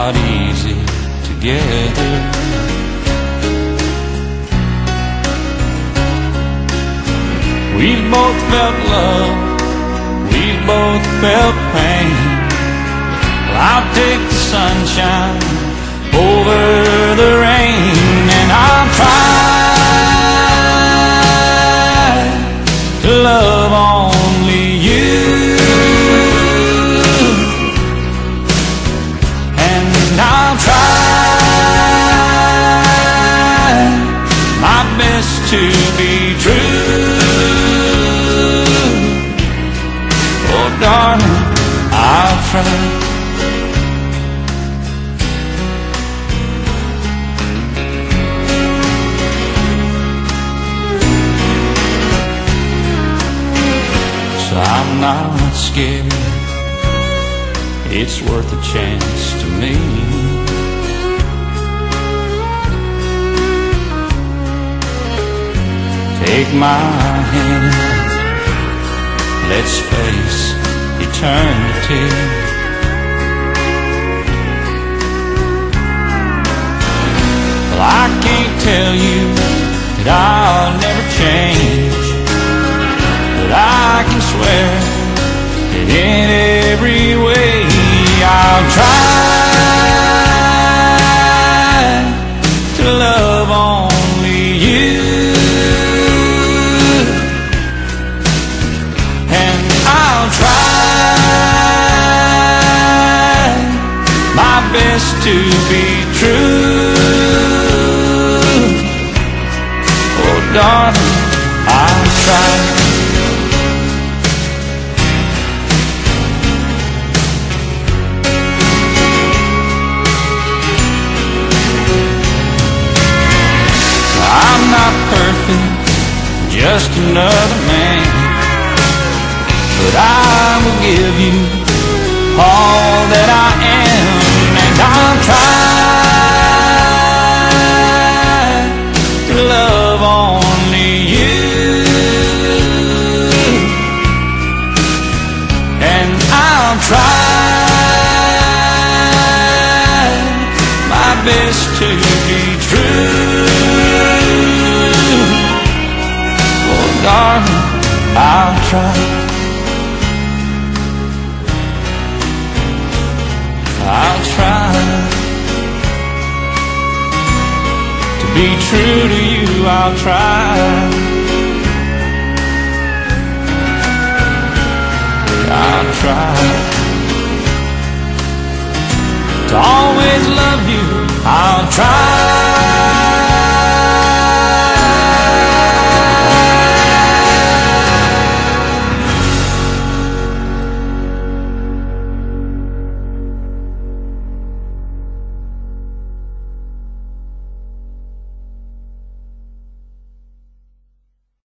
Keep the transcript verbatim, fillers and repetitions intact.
not easy together. We've both felt love, we've both felt pain. Well, I'll take the sunshine over the rain, and I'll try to love only you, and I'll try my best to be true. Oh darling, I'll try. I'm not scared, it's worth a chance to me. Take my hand, let's face eternity. Well, I can't tell you that I'll never change, but I can swear that in every way I'll try to love only you, and I'll try my best to be true. Oh darling, I'll try. Not perfect, just another man, but I will give you all that I am, and I'll try to love only you, and I'll try my best to be true. Darling, I'll try. I'll try to be true to you. I'll try. I'll try to always love you. I'll try.